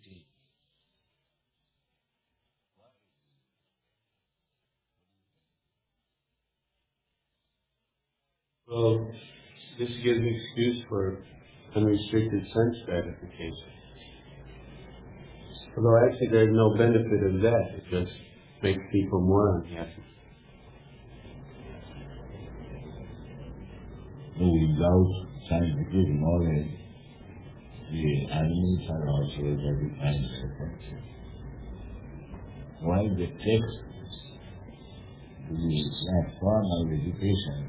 Well, this gives an excuse for unrestricted sense gratification. Although actually there's no benefit of that, it just makes people more unhappy. So without scientific knowledge, the animals are also very kind of. While the text, the platform of education,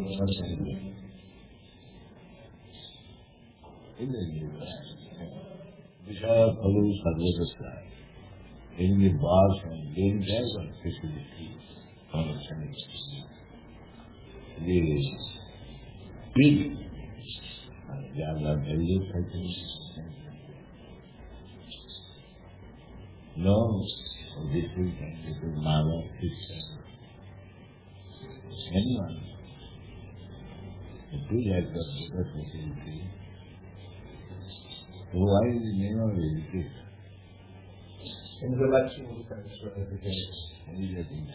in the Vishaya Palu Sarvasya, in the bars and game there's one facility for the big Java values, I think. No, this is Mara, anyone. If we have the better facility, so why is the name of education? Intellectual transfer education.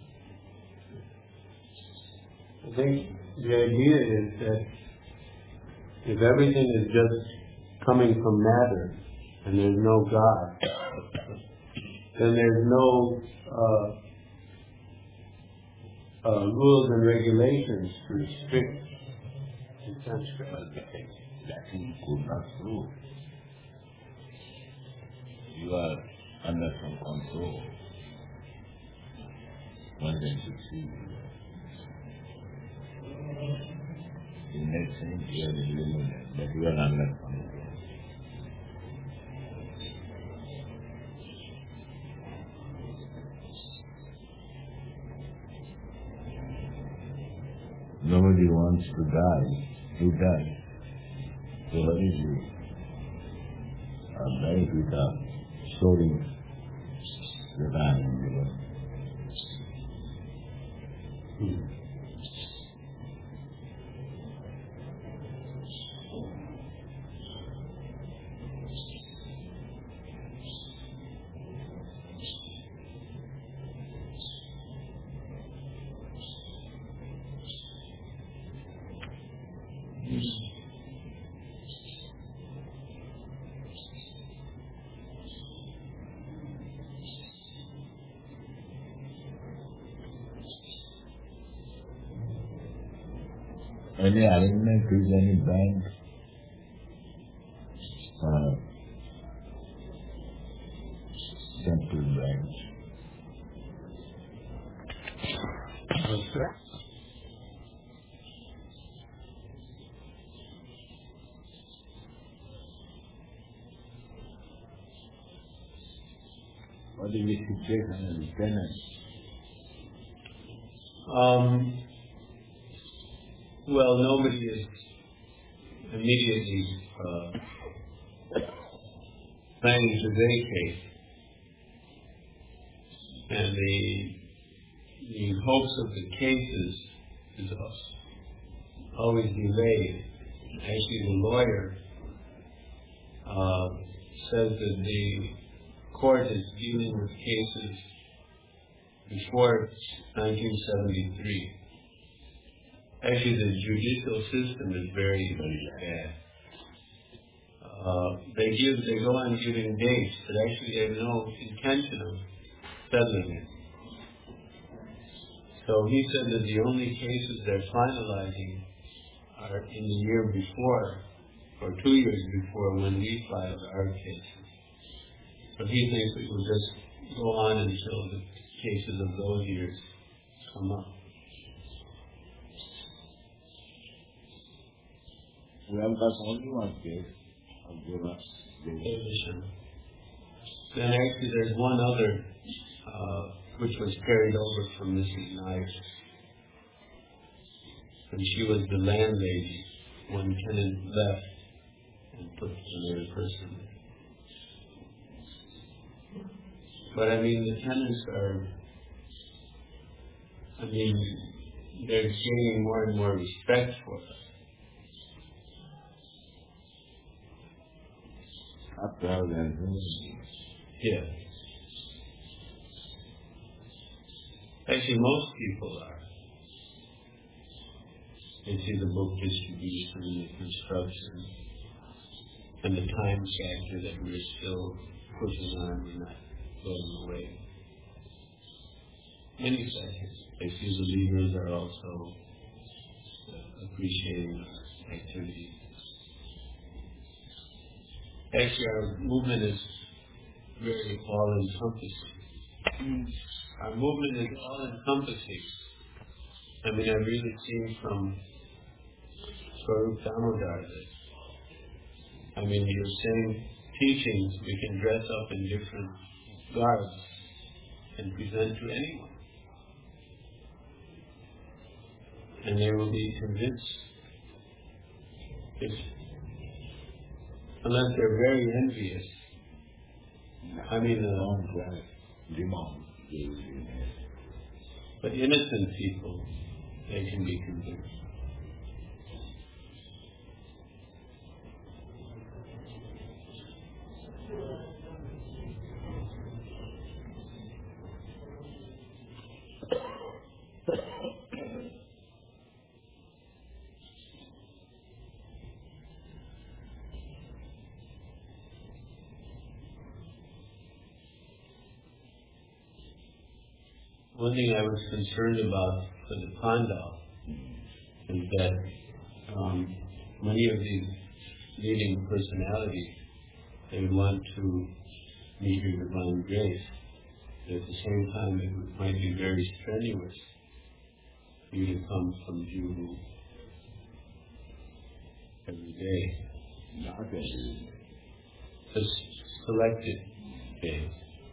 I think the idea is that if everything is just coming from matter and there's no God, then there's no rules and regulations to restrict the sense gratification. That is good not true. You are under some control. One can succeed. In that sense, you are illuminated, but you are under control. Nobody wants to die. You die. So what is you? A life without showing the dying in the world. Any arrangement with any bank or central bank? What is the situation of the tenants? Well, nobody is immediately planning to vacate, and the hopes of the cases is always delayed. Actually, the lawyer says that the court is dealing with cases before 1973. Actually, the judicial system is very, very bad. They go on giving dates, but actually they have no intention of settling it. So he said that the only cases they're finalizing are in the year before, or 2 years before, when we filed our cases. So he thinks it will just go on until the cases of those years come up. We have got only one case of Deva. Then actually there's one other which was carried over from Mrs. Nair. And she was the landlady when tenant left and put another person. But I mean, the tenants they're gaining more and more respect for us. After that, Yeah. Actually, most people are. They see the book distribution, the construction, and the time factor that we're still pushing on and not going away. Many factors. They see the leaders are also appreciating our activities. Actually, our movement is very all-encompassing. Our movement is all-encompassing. I mean, I've really seen from Swarup Damodar that, I mean, you're saying teachings, we can dress up in different garbs and present to anyone. And they will be convinced. Unless they're very envious. I mean, but innocent people, they can be convinced. One thing I was concerned about for the Pandal is that many of these leading personalities, they would want to meet your divine grace, but at the same time it might be very strenuous for you to come from Juhu every day. Just selected days.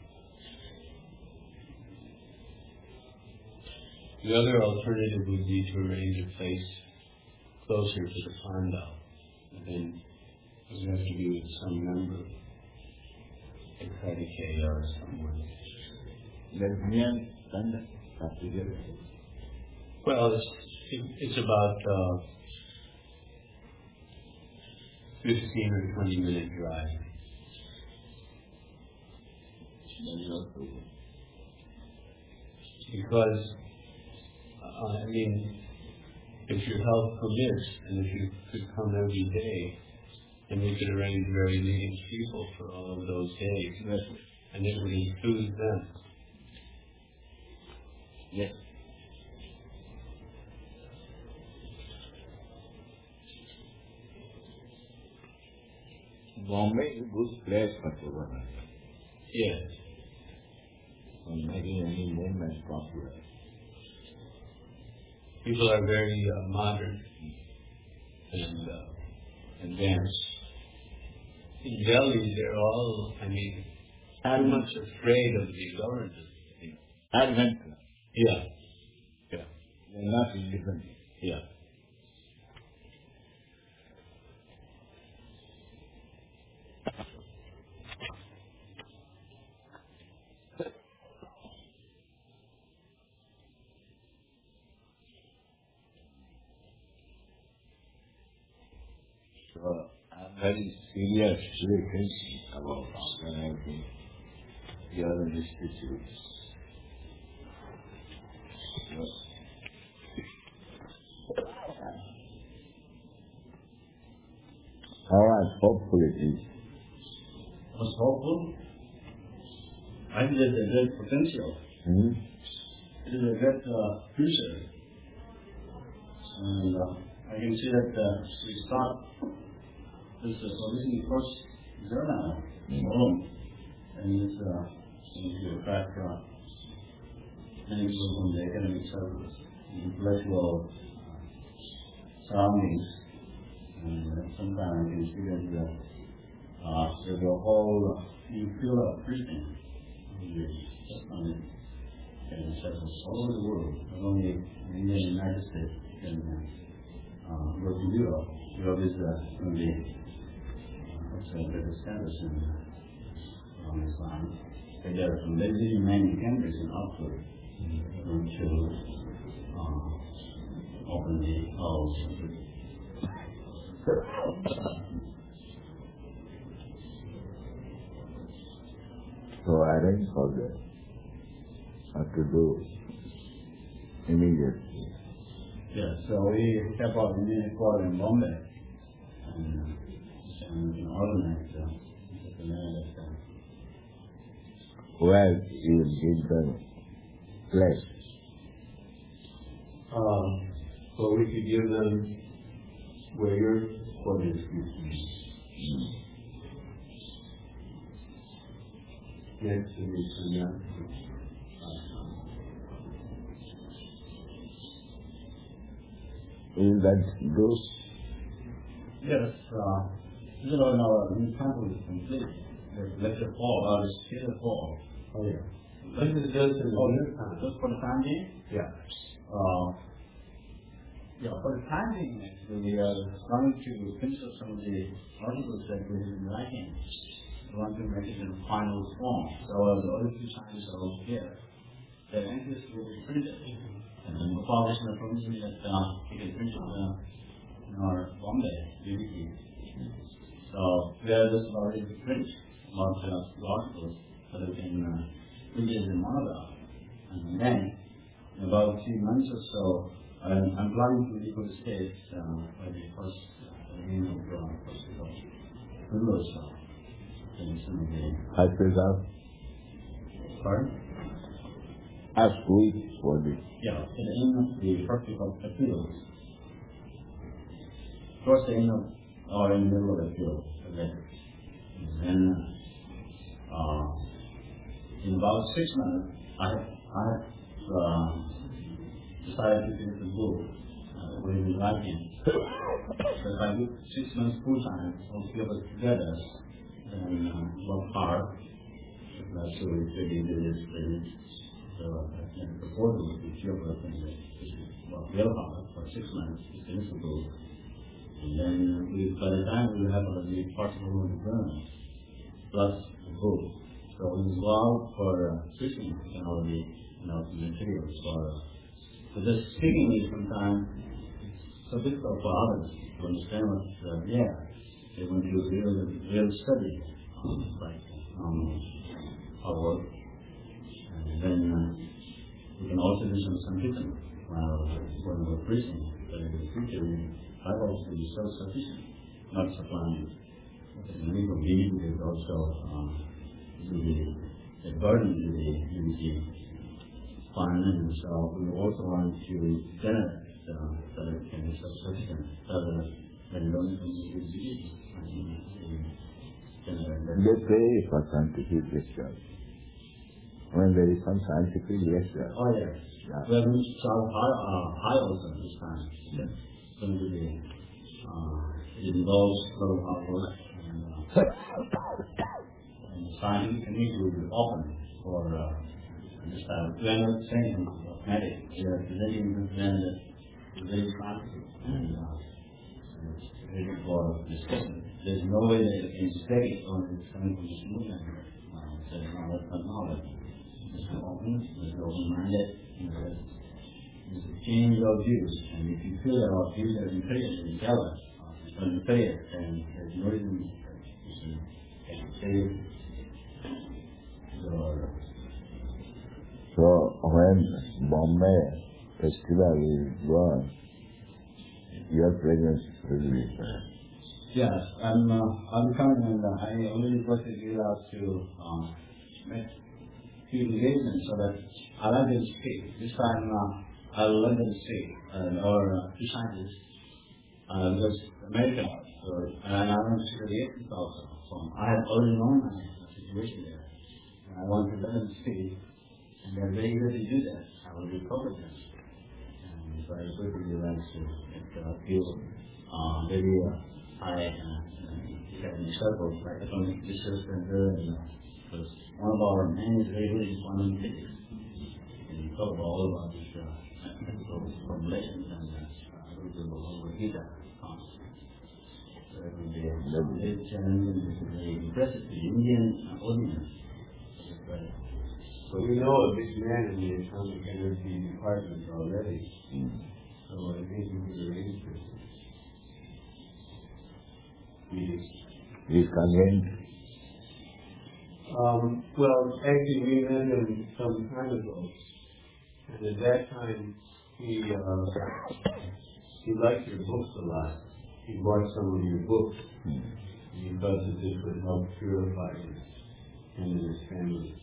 The other alternative would be to arrange a place closer to the Pandal, and then it would have to be with some member, like Kadikeya or someone. Well, it's about 15 or 20 minute drive. Because I mean, if your health permits, and if you could come every day, then we could arrange very leading people for all of those days, and it would include them. Yes. Bombay is a good place for Purana. Yes. For making any movement popular. People are very modern and advanced. In Delhi, they're all, I mean, too much afraid of the government. Advent. Yeah. Yeah. They're not independent. Yeah. I'm very seriously thinking about organizing the other institutes. All right, hopefully it is. What's hopeful? I think there's a great potential. It is a great future. And I can see that we start this solution first journal alone. And it's going to attract many people from the academic circles, intellectual surroundings. And sometimes I can see that there's a whole new field of preaching just on it. And circles all over the world, not only in the United States, and go to Europe. Europe is going to be a better status in Islam. And there are many countries in Oxford going to open the halls. arrange for that. What to do immediately. Yeah, so we have our immediate quarter in Bombay and organize the Where you will give the place? So we could give them where your quarters used to be. Next to me, Is that good? Yes, our new temple is complete. The lecture hall, the theater hall. Oh yeah. This is just in the meantime. Just for the time being? Yeah. For the time being, actually, we are trying to finish up some of the articles that we have been writing. We want to make it in final form. So the other two times are over here. The entries will be printed. And then we'll publish the information that we can print in our Bombay DVD. So we are just already to print about the articles so that we can read it in monograph. And then, in about 2 months or so, I'm planning to leave the States by the first beginning of first of February. I preserve. Pardon? Ask weeks for this. Yeah, at the end of the first week of April. Towards the end of, or in the middle of April. And then, in about 6 months, I have decided to finish the book with the writing. So if I do 6 months full time, I'll be able to together and work hard. So we figured it is the board will be able to work real hard for 6 months to finish the book. And then by the time we have the partial return plus the book. So we go out for switching the materials for just speaking is sometimes so difficult for others to understand what they want to real study our work. And then we can also do some teaching when we're preaching. But in the future, Bible will be self-sufficient, not supplying. And we believe is also the burden to the unity fund, and so we also want to generate so that it can be self-sufficient, rather than learning from the unity. They pray for scientific research. When there is some scientific research. Oh yes. Yeah. We are going to start high also this time. Yes. It's going to be it involves a lot of hard work and scientific community will be open for this time. We are not saying medic. We are presenting the plan that is very scientific and it's ready for discussion. There's no way that it can stay on this kind of movement. So that's not knowledge. It's open, it's open-minded, it's a change of views, and if you feel that our views are imperial and jealous, it's going to be fair, and there's no reason to say So when Bombay festival is gone, your presence will be there. Yes, I'm coming, and I already got the deal out to make engagement so that I let them speak. This time I will let them speak, or two scientists, because American, and I want to see the agents also. So I have already known my situation there, and I want to let them speak, and they're very eager to do that. I will recover them, and so I quickly like to feel very high circles, like atomic research center, because one of our main really is quantum physics. And we talk all about these physical formulations and a little bit about Gita concepts. So it will be a challenge and it's very impressive to the Indian audience. So we know a big man in the atomic energy department already. So I think we can arrange this. He is convinced. Well, actually, we met him some time ago, and at that time, he liked your books a lot. He bought some of your books. He thought that this would help purify him and his family.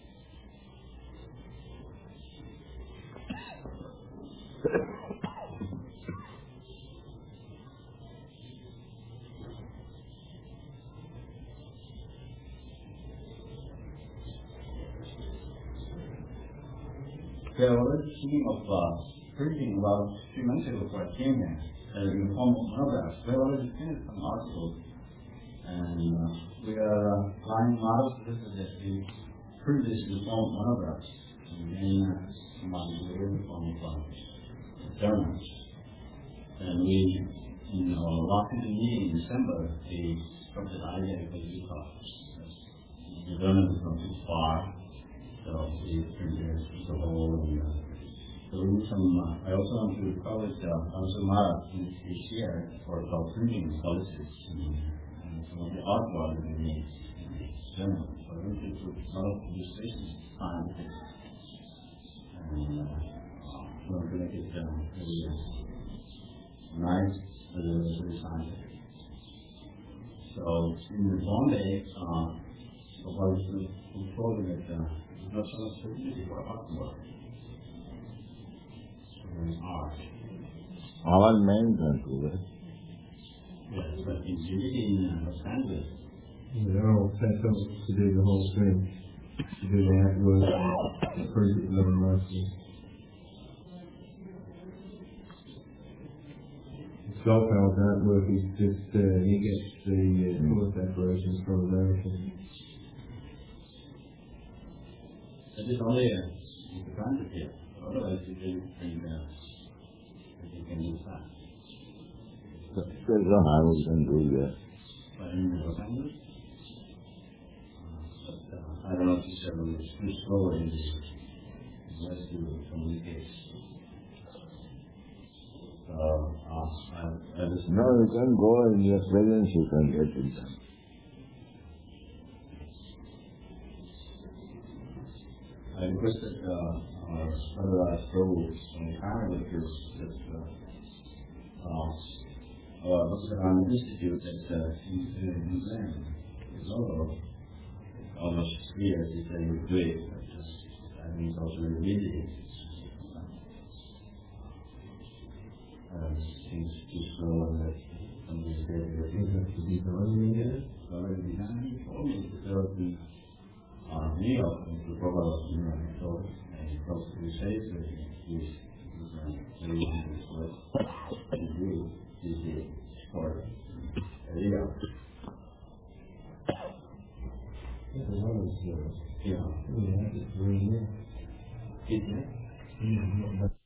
Yeah, well, speaking of preaching, about 3 months ago before I came here, in the form of monographs, we already finished some articles, and we are applying models. This is the previous reform monographs, and then some of the reform of journals. And we, in our Washington meeting in December, we struck the idea because we thought the journals are too far. So we there's the whole so we need some I also want to publish Mara this year for printing policies and some of the artwork that we need in the journal. So we need to put a lot of illustrations on it. And we want to make it really nice, really scientific. So in the Bombay, so what is controlling it not so much strategic for artwork. Art. All men can do that. Yes, but it's really in Los Angeles. They're all set up to do the whole thing. To do the artwork, the perfect living mercy. Self-help artwork is just, he gets the full decorations from American. It is only a granted here. Otherwise, you can think that you can do that. There's no harm we can do that. But in Los Angeles, I don't know if you said it was too slow in the West to communicate. No, you can go in your presence, you can get it done. I requested other schools and parameters that Bhaktivedanta Institute that in New Zealand is also almost 3 years if they would do it. That means also immediately. Seems too slow and that somebody's there to be done. Already behind. There would be New York, the program of New York, and close to the States, is for area. Yeah. Yeah, it's really Is it?